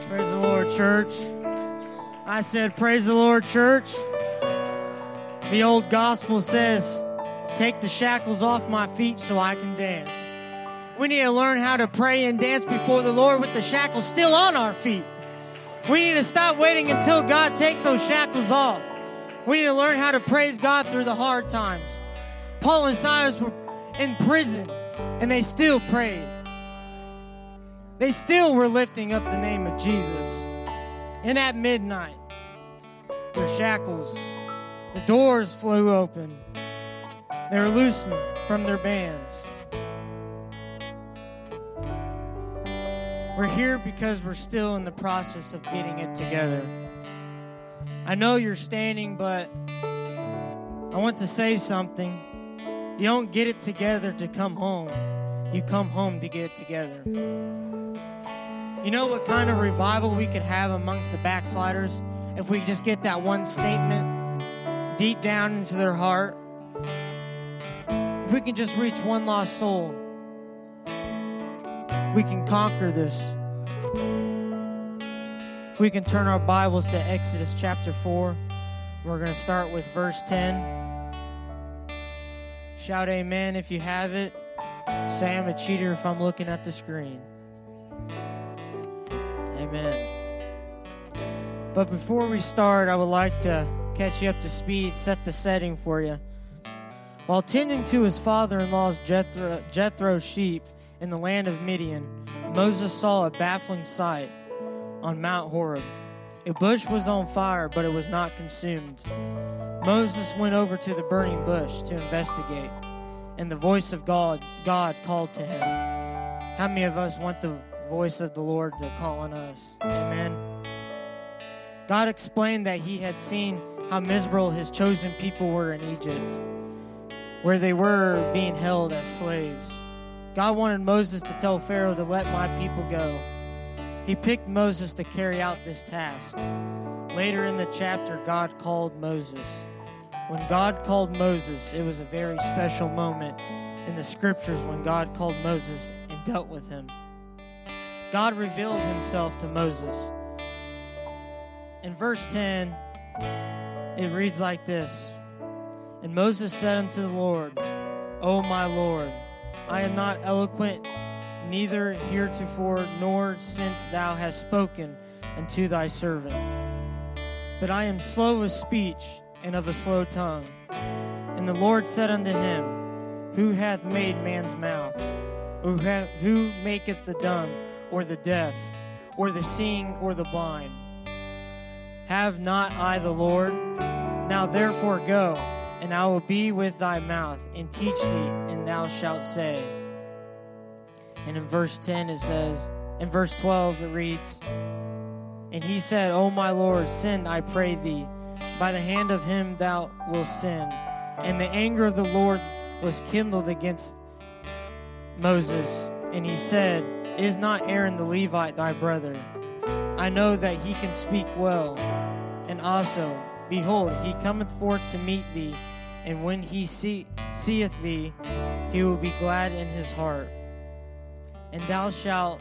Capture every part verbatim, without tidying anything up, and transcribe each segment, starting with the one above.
Praise the Lord, church. I said, praise the Lord, church. The old gospel says, take the shackles off my feet so I can dance. We need to learn how to pray and dance before the Lord with the shackles still on our feet. We need to stop waiting until God takes those shackles off. We need to learn how to praise God through the hard times. Paul and Silas were in prison, and they still prayed. They still were lifting up the name of Jesus. And at midnight, their shackles, the doors flew open. They were loosened from their bands. We're here because we're still in the process of getting it together. I know you're standing, but I want to say something. You don't get it together to come home. You come home to get it together. You know what kind of revival we could have amongst the backsliders if we just get that one statement deep down into their heart? If we can just reach one lost soul, we can conquer this. If we can turn our Bibles to Exodus chapter four, we're going to start with verse ten. Shout amen if you have it. Say I'm a cheater if I'm looking at the screen. Amen. But before we start, I would like to catch you up to speed, set the setting for you. While tending to his father-in-law's Jethro, Jethro's sheep in the land of Midian, Moses saw a baffling sight on Mount Horeb. A bush was on fire, but it was not consumed. Moses went over to the burning bush to investigate, and the voice of God, God called to him. How many of us want the voice of the Lord to call on us? Amen. God explained that he had seen how miserable his chosen people were in Egypt, where they were being held as slaves. God wanted Moses to tell Pharaoh to let my people go. He picked Moses to carry out this task. Later in the chapter, God called Moses. When God called Moses, it was a very special moment in the scriptures when God called Moses and dealt with him. God revealed himself to Moses. In verse ten, it reads like this. And Moses said unto the Lord, O my Lord, I am not eloquent, neither heretofore nor since thou hast spoken unto thy servant. But I am slow of speech and of a slow tongue. And the Lord said unto him, Who hath made man's mouth? Who, ha- who maketh the dumb, or the deaf, or the seeing, or the blind? Have not I the Lord? Now therefore go, and I will be with thy mouth, and teach thee, and thou shalt say. And in verse ten it says, in verse twelve it reads, And he said, O my Lord, send, I pray thee, by the hand of him thou wilt send. And the anger of the Lord was kindled against Moses, and he said, Is not Aaron the Levite thy brother? I know that he can speak well. And also, behold, he cometh forth to meet thee, and when he see, seeth thee, he will be glad in his heart. And thou shalt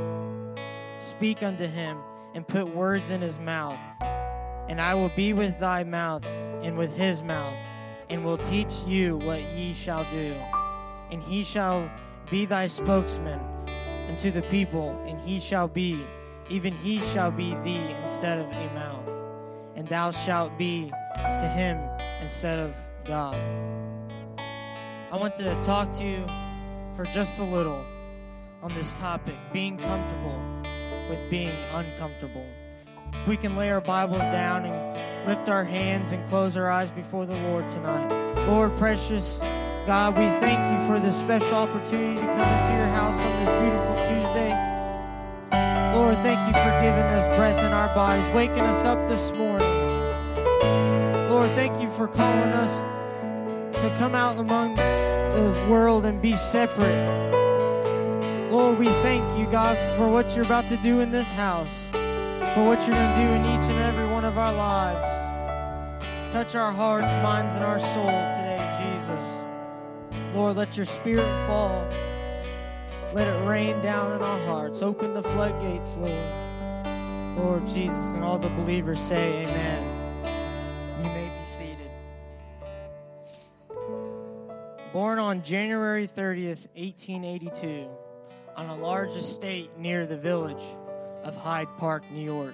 speak unto him, and put words in his mouth. And I will be with thy mouth, and with his mouth, and will teach you what ye shall do. And he shall be thy spokesman unto the people, and he shall be, even he shall be thee instead of a mouth. And thou shalt be to him instead of God. I want to talk to you for just a little on this topic, being comfortable with being uncomfortable. If we can lay our Bibles down and lift our hands and close our eyes before the Lord tonight. Lord, precious God, we thank you for this special opportunity to come into your house on this beautiful Tuesday. Lord, thank you for giving us breath in our bodies, waking us up this morning. Lord, thank you for calling us to come out among the world and be separate. Lord, we thank you, God, for what you're about to do in this house, for what you're going to do in each and every one of our lives. Touch our hearts, minds, and our soul today, Jesus. Lord, let your spirit fall. Let it rain down in our hearts. Open the floodgates, Lord. Lord Jesus, and all the believers say amen. You may be seated. Born on January thirtieth, eighteen eighty-two, on a large estate near the village of Hyde Park, New York,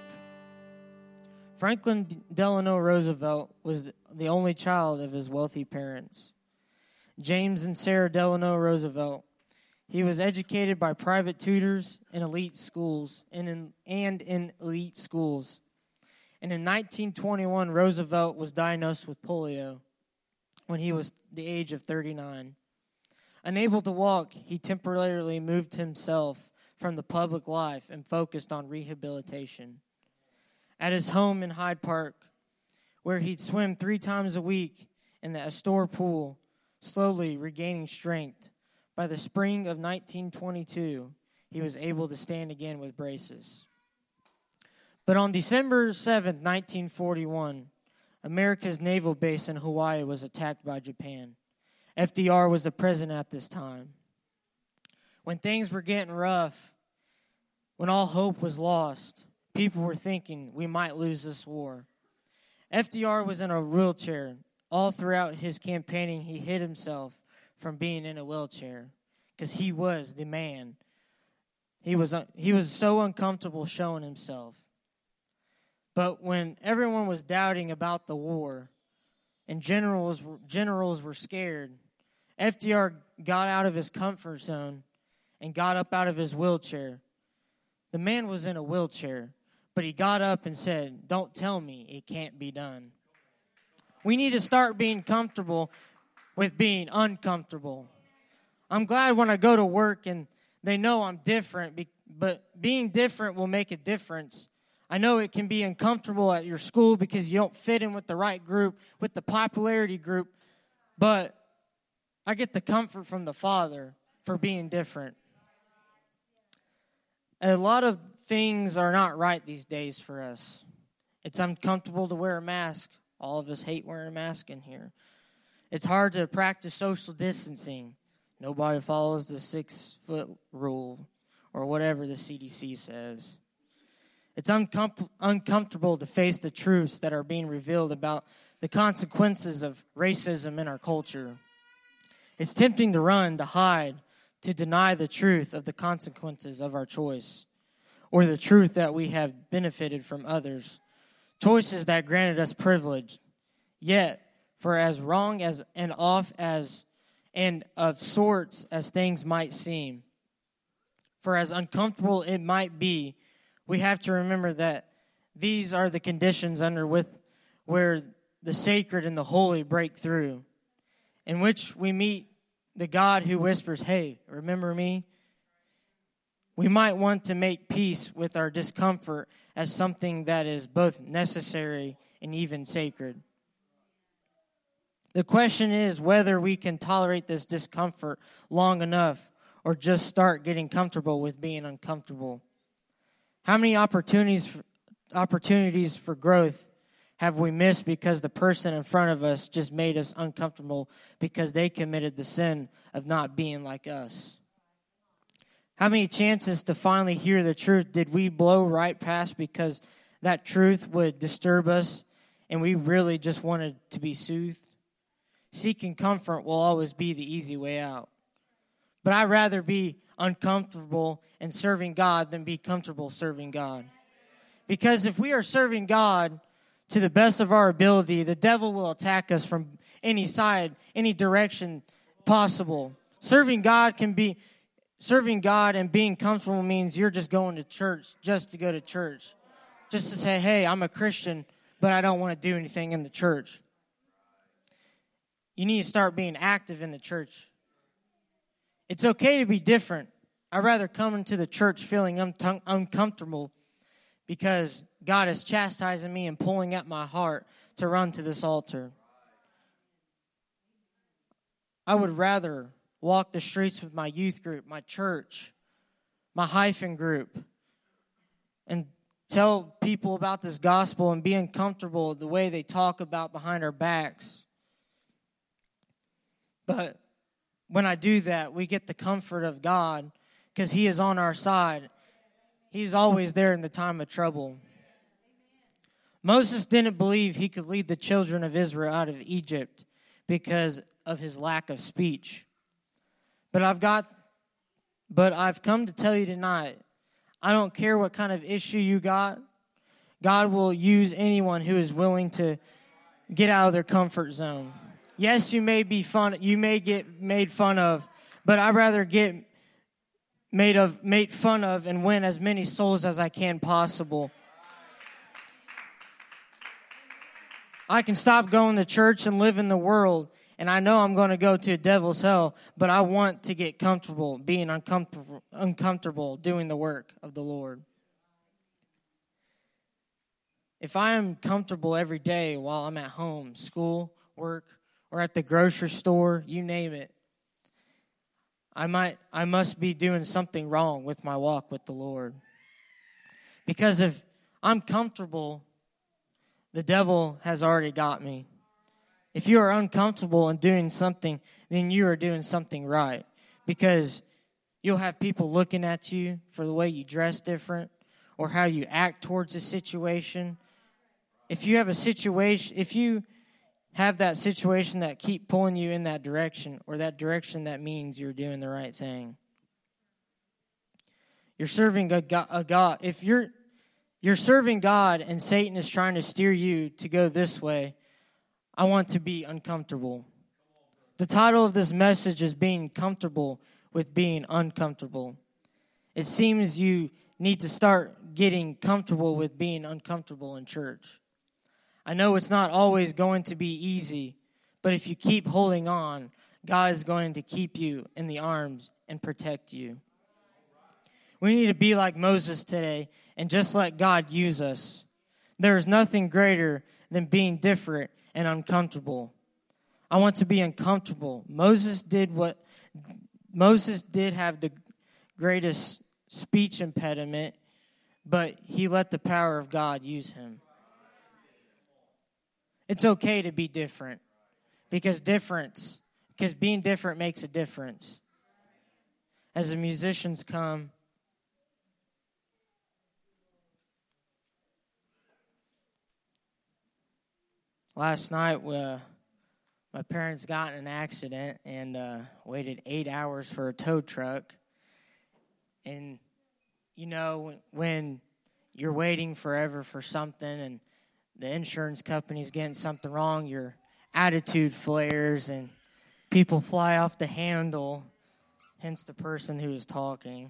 Franklin Delano Roosevelt was the only child of his wealthy parents, James and Sarah Delano Roosevelt. He was educated by private tutors in elite schools and in, and in elite schools. And in nineteen twenty-one, Roosevelt was diagnosed with polio when he was the age of thirty-nine. Unable to walk, he temporarily moved himself from the public life and focused on rehabilitation. At his home in Hyde Park, where he'd swim three times a week in the Astor pool, slowly regaining strength, by the spring of nineteen twenty-two, he was able to stand again with braces. But on December seventh, nineteen forty-one, America's naval base in Hawaii was attacked by Japan. F D R was the president at this time. When things were getting rough, when all hope was lost, people were thinking we might lose this war. F D R was in a wheelchair. All throughout his campaigning, he hid himself from being in a wheelchair because he was the man. He was, uh, he was so uncomfortable showing himself. But when everyone was doubting about the war and generals, generals were scared, F D R got out of his comfort zone and got up out of his wheelchair. The man was in a wheelchair, but he got up and said, "Don't tell me it can't be done." We need to start being comfortable with being uncomfortable. I'm glad when I go to work and they know I'm different, but being different will make a difference. I know it can be uncomfortable at your school because you don't fit in with the right group, with the popularity group, but I get the comfort from the Father for being different. A lot of things are not right these days for us. It's uncomfortable to wear a mask. All of us hate wearing a mask in here. It's hard to practice social distancing. Nobody follows the six-foot rule or whatever the C D C says. It's uncom- uncomfortable to face the truths that are being revealed about the consequences of racism in our culture. It's tempting to run, to hide, to deny the truth of the consequences of our choice or the truth that we have benefited from others. Choices that granted us privilege. Yet, for as wrong as and off as and of sorts as things might seem, for as uncomfortable it might be, we have to remember that these are the conditions under with where the sacred and the holy break through, in which we meet the God who whispers, "Hey, remember me?" We might want to make peace with our discomfort as something that is both necessary and even sacred. The question is whether we can tolerate this discomfort long enough or just start getting comfortable with being uncomfortable. How many opportunities for, opportunities for growth have we missed because the person in front of us just made us uncomfortable because they committed the sin of not being like us? How many chances to finally hear the truth did we blow right past because that truth would disturb us and we really just wanted to be soothed? Seeking comfort will always be the easy way out. But I'd rather be uncomfortable and serving God than be comfortable serving God. Because if we are serving God to the best of our ability, the devil will attack us from any side, any direction possible. Serving God can be, serving God and being comfortable means you're just going to church just to go to church. Just to say, hey, I'm a Christian, but I don't want to do anything in the church. You need to start being active in the church. It's okay to be different. I'd rather come into the church feeling un- uncomfortable because God is chastising me and pulling at my heart to run to this altar. I would rather walk the streets with my youth group, my church, my hyphen group, and tell people about this gospel and be uncomfortable the way they talk about behind our backs. But when I do that, we get the comfort of God because He is on our side. He's always there in the time of trouble. Moses didn't believe he could lead the children of Israel out of Egypt because of his lack of speech. But I've got, but I've come to tell you tonight, I don't care what kind of issue you got, God will use anyone who is willing to get out of their comfort zone. Yes, you may be fun, you may get made fun of, but I'd rather get made of, made fun of and win as many souls as I can possible. I can stop going to church and live in the world, and I know I'm going to go to a devil's hell, but I want to get comfortable being uncomfortable, uncomfortable doing the work of the Lord. If I am comfortable every day while I'm at home, school, work, or at the grocery store, you name it, I might, I must be doing something wrong with my walk with the Lord. Because if I'm comfortable, the devil has already got me. If you are uncomfortable in doing something, then you are doing something right. Because you'll have people looking at you for the way you dress different or how you act towards a situation. If you have a situation, if you have that situation that keep pulling you in that direction or that direction that means you're doing the right thing. You're serving a God. A God. If you're You're serving God and Satan is trying to steer you to go this way, I want to be uncomfortable. The title of this message is Being Comfortable with Being Uncomfortable. It seems you need to start getting comfortable with being uncomfortable in church. I know it's not always going to be easy, but if you keep holding on, God is going to keep you in the arms and protect you. We need to be like Moses today and just let God use us. There is nothing greater than being different and uncomfortable. I want to be uncomfortable. Moses did what Moses did have the greatest speech impediment, but he let the power of God use him. It's okay to be different because difference, because being different makes a difference. As the musicians come, last night, uh, my parents got in an accident and uh, waited eight hours for a tow truck. And, you know, when you're waiting forever for something and the insurance company's getting something wrong, your attitude flares and people fly off the handle, hence the person who was talking.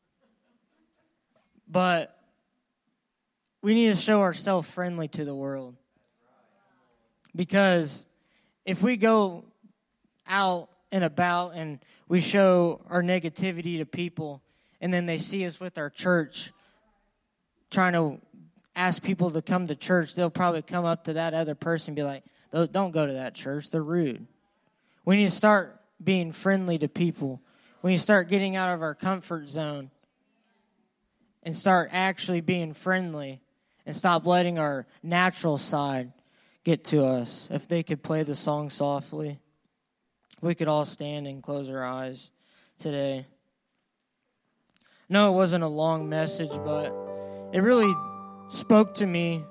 But we need to show ourselves friendly to the world. Because if we go out and about and we show our negativity to people and then they see us with our church trying to ask people to come to church, they'll probably come up to that other person and be like, don't go to that church, they're rude. We need to start being friendly to people. We need to start getting out of our comfort zone and start actually being friendly and stop letting our natural side get to us. If they could play the song softly, we could all stand and close our eyes today. No, it wasn't a long message, but it really spoke to me.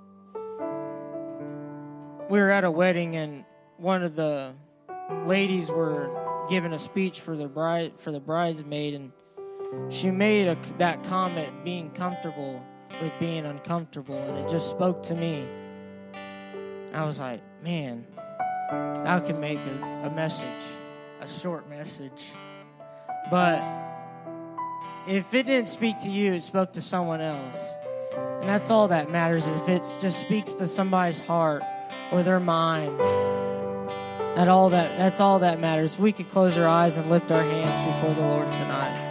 We were at a wedding, and one of the ladies were giving a speech for the bride for the bridesmaid, and she made a, that comment, being comfortable with being uncomfortable, and it just spoke to me. I was like, man, I can make a, a message, a short message. But if it didn't speak to you, it spoke to someone else. And that's all that matters, is if it just speaks to somebody's heart or their mind. That all that that's all that matters. We could close our eyes and lift our hands before the Lord tonight.